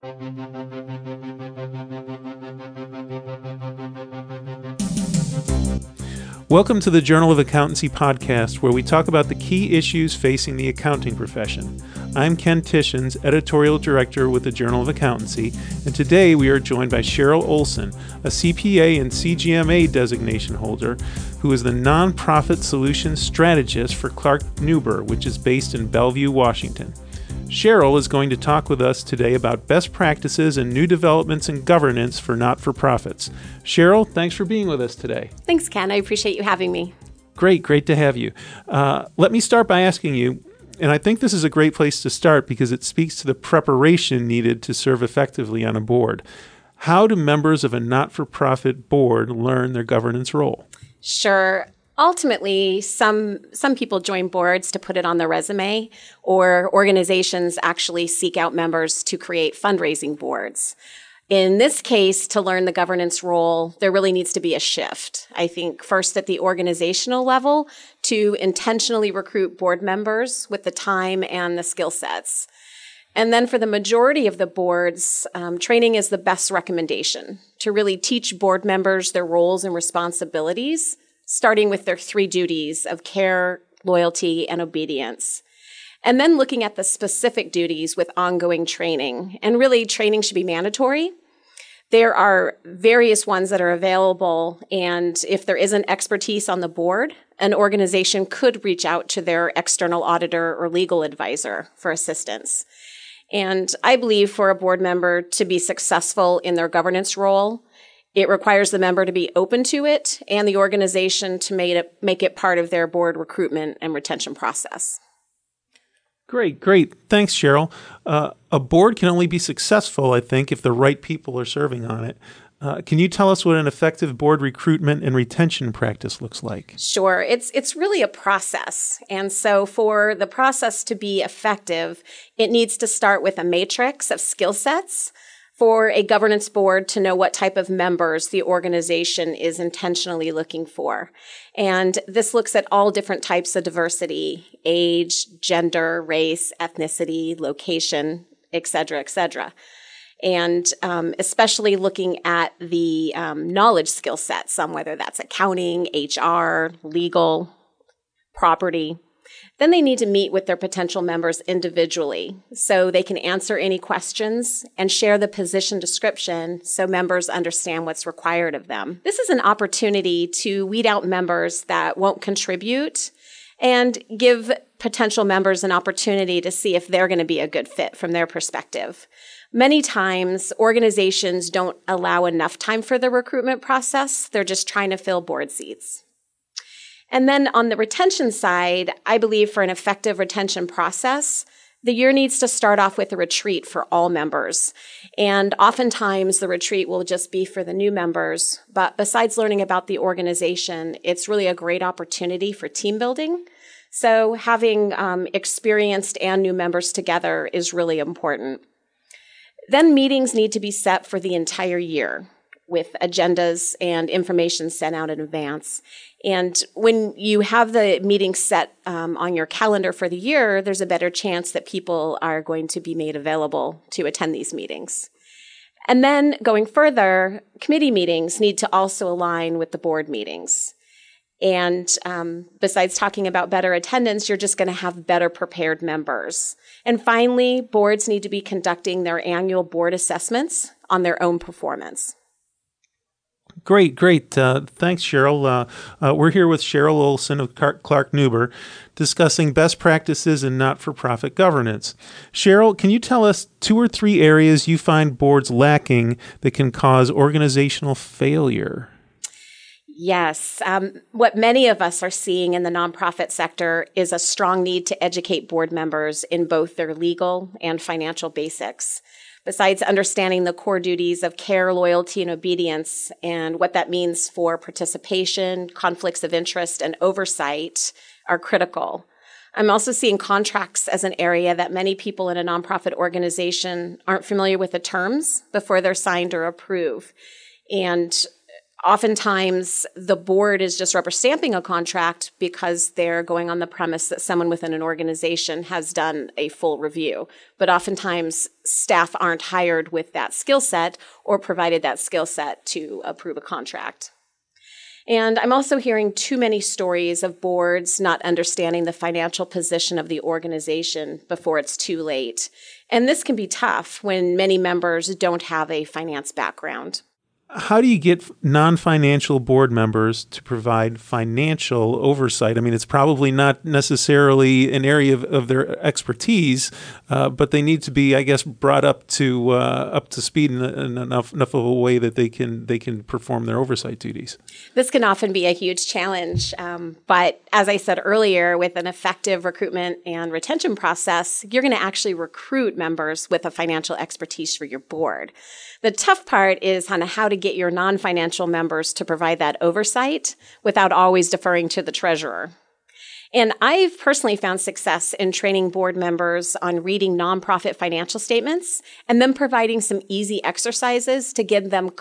Welcome to the Journal of Accountancy podcast, where we talk about the key issues facing the accounting profession. I'm Ken Tishins, editorial director with the Journal of Accountancy, and today we are joined by Cheryl Olson, a CPA and CGMA designation holder, who is the nonprofit solutions strategist for Clark-Nuber, which is based in Bellevue, Washington. Cheryl is going to talk with us today about best practices and new developments in governance for not-for-profits. Cheryl, thanks for being with us today. Thanks, Ken. I appreciate you having me. Great to have you. Let me start by asking you, and I think this is a great place to start because it speaks to the preparation needed to serve effectively on a board. How do members of a not-for-profit board learn their governance role? Sure. Ultimately, some people join boards to put it on their resume, or organizations actually seek out members to create fundraising boards. In this case, to learn the governance role, there really needs to be a shift. I think first at the organizational level to intentionally recruit board members with the time and the skill sets. And then for the majority of the boards, training is the best recommendation to really teach board members their roles and responsibilities, starting with their 3 duties of care, loyalty, and obedience. And then looking at the specific duties with ongoing training. And really, training should be mandatory. There are various ones that are available, and if there isn't expertise on the board, an organization could reach out to their external auditor or legal advisor for assistance. And I believe for a board member to be successful in their governance role, it requires the member to be open to it and the organization to make it part of their board recruitment and retention process. Great. Thanks, Cheryl. A board can only be successful, I think, if the right people are serving on it. Can you tell us what an effective board recruitment and retention practice looks like? Sure. It's really a process. And so for the process to be effective, it needs to start with a matrix of skill sets for a governance board to know what type of members the organization is intentionally looking for. And this looks at all different types of diversity: age, gender, race, ethnicity, location, et cetera, and especially looking at the knowledge skill sets, whether that's accounting, HR, legal, property. Then they need to meet with their potential members individually so they can answer any questions and share the position description so members understand what's required of them. This is an opportunity to weed out members that won't contribute and give potential members an opportunity to see if they're going to be a good fit from their perspective. Many times, organizations don't allow enough time for the recruitment process. They're just trying to fill board seats. And then on the retention side, I believe for an effective retention process, the year needs to start off with a retreat for all members. And oftentimes the retreat will just be for the new members. But besides learning about the organization, it's really a great opportunity for team building. So having experienced and new members together is really important. Then meetings need to be set for the entire year, with agendas and information sent out in advance. And when you have the meeting set on your calendar for the year, there's a better chance that people are going to be made available to attend these meetings. And then going further, committee meetings need to also align with the board meetings. And besides talking about better attendance, you're just going to have better prepared members. And finally, boards need to be conducting their annual board assessments on their own performance. Great. Thanks, Cheryl. We're here with Cheryl Olson of Clark-Nuber discussing best practices in not-for-profit governance. Cheryl, can you tell us 2 or 3 areas you find boards lacking that can cause organizational failure? Yes. What many of us are seeing in the nonprofit sector is a strong need to educate board members in both their legal and financial basics. Besides understanding the core duties of care, loyalty, and obedience, and what that means for participation, conflicts of interest, and oversight are critical. I'm also seeing contracts as an area that many people in a nonprofit organization aren't familiar with the terms before they're signed or approved. And Oftentimes, the board is just rubber stamping a contract because they're going on the premise that someone within an organization has done a full review. But oftentimes, staff aren't hired with that skill set or provided that skill set to approve a contract. And I'm also hearing too many stories of boards not understanding the financial position of the organization before it's too late. And this can be tough when many members don't have a finance background. How do you get non-financial board members to provide financial oversight? I mean, it's probably not necessarily an area of their expertise, but they need to be, I guess, brought up to speed in enough of a way that they can perform their oversight duties. This can often be a huge challenge, but as I said earlier, with an effective recruitment and retention process, you're going to actually recruit members with a financial expertise for your board. The tough part is kind of how to get your non-financial members to provide that oversight without always deferring to the treasurer. And I've personally found success in training board members on reading nonprofit financial statements and then providing some easy exercises to give them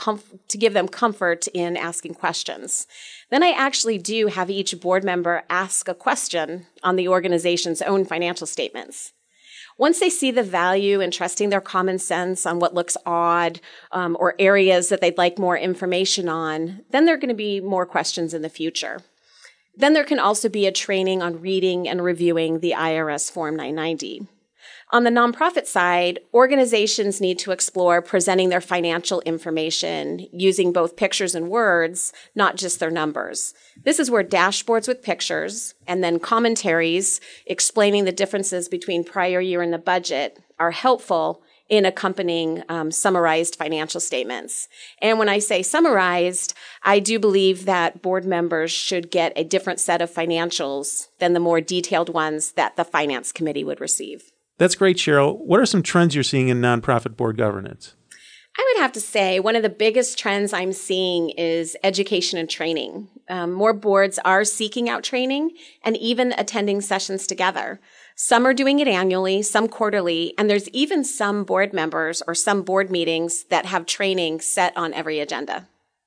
comfort in asking questions. Then I actually do have each board member ask a question on the organization's own financial statements. Once they see the value in trusting their common sense on what looks odd or areas that they'd like more information on, then there are going to be more questions in the future. Then there can also be a training on reading and reviewing the IRS Form 990. On the nonprofit side, organizations need to explore presenting their financial information using both pictures and words, not just their numbers. This is where dashboards with pictures and then commentaries explaining the differences between prior year and the budget are helpful in accompanying summarized financial statements. And when I say summarized, I do believe that board members should get a different set of financials than the more detailed ones that the finance committee would receive. That's great, Cheryl. What are some trends you're seeing in nonprofit board governance? I would have to say one of the biggest trends I'm seeing is education and training. More boards are seeking out training and even attending sessions together. Some are doing it annually, some quarterly, and there's even some board members or some board meetings that have training set on every agenda.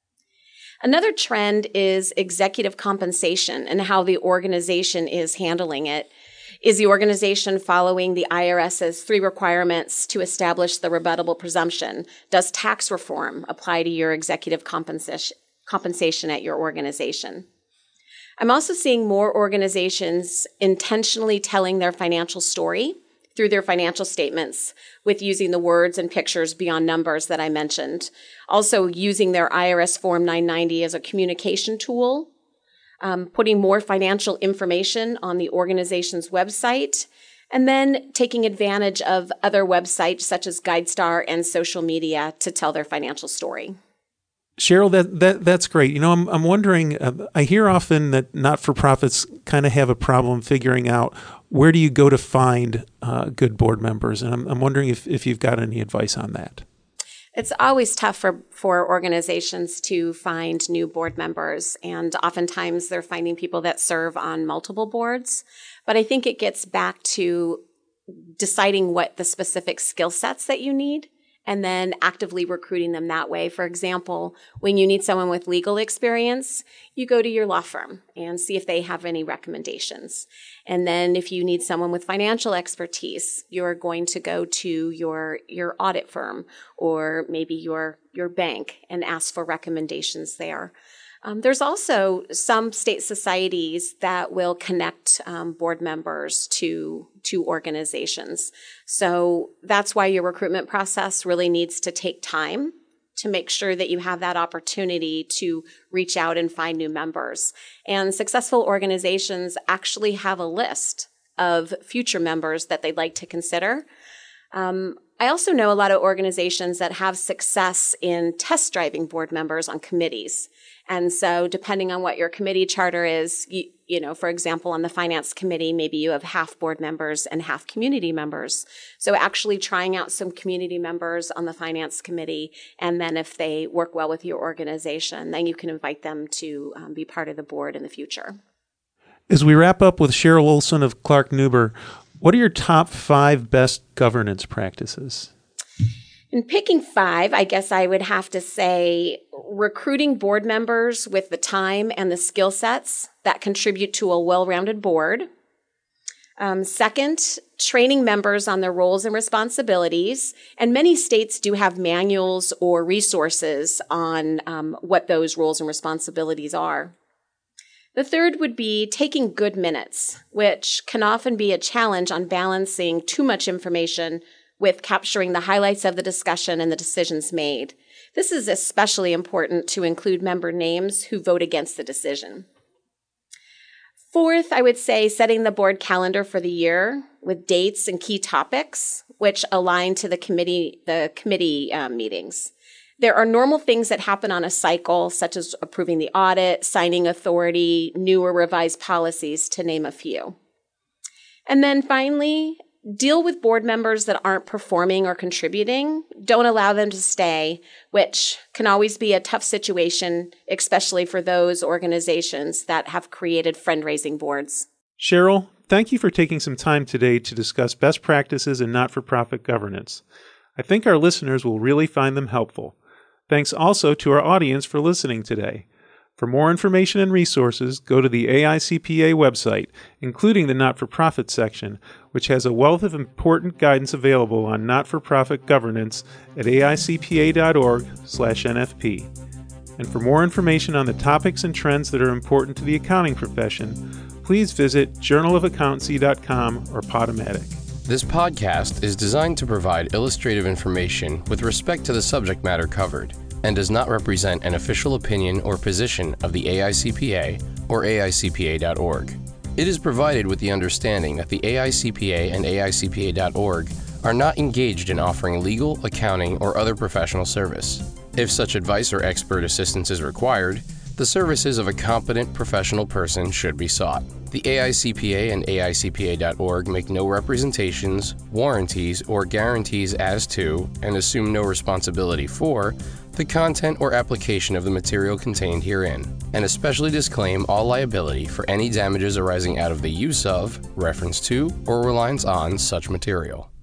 Another trend is executive compensation and how the organization is handling it. Is the organization following the IRS's 3 requirements to establish the rebuttable presumption? Does tax reform apply to your executive compensation at your organization? I'm also seeing more organizations intentionally telling their financial story through their financial statements with using the words and pictures beyond numbers that I mentioned. Also using their IRS Form 990 as a communication tool. Putting more financial information on the organization's website, and then taking advantage of other websites such as GuideStar and social media to tell their financial story. Cheryl, that's great. You know, I'm wondering, I hear often that not-for-profits kind of have a problem figuring out where do you go to find good board members, and I'm wondering if you've got any advice on that. It's always tough for organizations to find new board members, and oftentimes they're finding people that serve on multiple boards. But I think it gets back to deciding what the specific skill sets that you need and then actively recruiting them that way. For example, when you need someone with legal experience, you go to your law firm and see if they have any recommendations. And then if you need someone with financial expertise, you're going to go to your audit firm or maybe your bank and ask for recommendations there. There's also some state societies that will connect board members to organizations. So that's why your recruitment process really needs to take time to make sure that you have that opportunity to reach out and find new members. And successful organizations actually have a list of future members that they'd like to consider. I also know a lot of organizations that have success in test driving board members on committees. And so depending on what your committee charter is, you know, for example, on the finance committee, maybe you have half board members and half community members. So actually trying out some community members on the finance committee, and then if they work well with your organization, then you can invite them to be part of the board in the future. As we wrap up with Cheryl Olson of Clark Nuber, what are your top 5 best governance practices? In picking 5, I guess I would have to say recruiting board members with the time and the skill sets that contribute to a well-rounded board. Second, training members on their roles and responsibilities. And many states do have manuals or resources on what those roles and responsibilities are. The third would be taking good minutes, which can often be a challenge on balancing too much information with capturing the highlights of the discussion and the decisions made. This is especially important to include member names who vote against the decision. Fourth, I would say setting the board calendar for the year with dates and key topics, which align to the committee meetings. There are normal things that happen on a cycle, such as approving the audit, signing authority, new or revised policies, to name a few. And then finally, deal with board members that aren't performing or contributing. Don't allow them to stay, which can always be a tough situation, especially for those organizations that have created fundraising boards. Cheryl, thank you for taking some time today to discuss best practices in not-for-profit governance. I think our listeners will really find them helpful. Thanks also to our audience for listening today. For more information and resources, go to the AICPA website, including the not-for-profit section, which has a wealth of important guidance available on not-for-profit governance at aicpa.org/NFP. And for more information on the topics and trends that are important to the accounting profession, please visit journalofaccountancy.com or Podomatic. This podcast is designed to provide illustrative information with respect to the subject matter covered and does not represent an official opinion or position of the AICPA or AICPA.org. It is provided with the understanding that the AICPA and AICPA.org are not engaged in offering legal, accounting, or other professional service. If such advice or expert assistance is required, the services of a competent professional person should be sought. The AICPA and AICPA.org make no representations, warranties, or guarantees as to, and assume no responsibility for, the content or application of the material contained herein, and especially disclaim all liability for any damages arising out of the use of, reference to, or reliance on such material.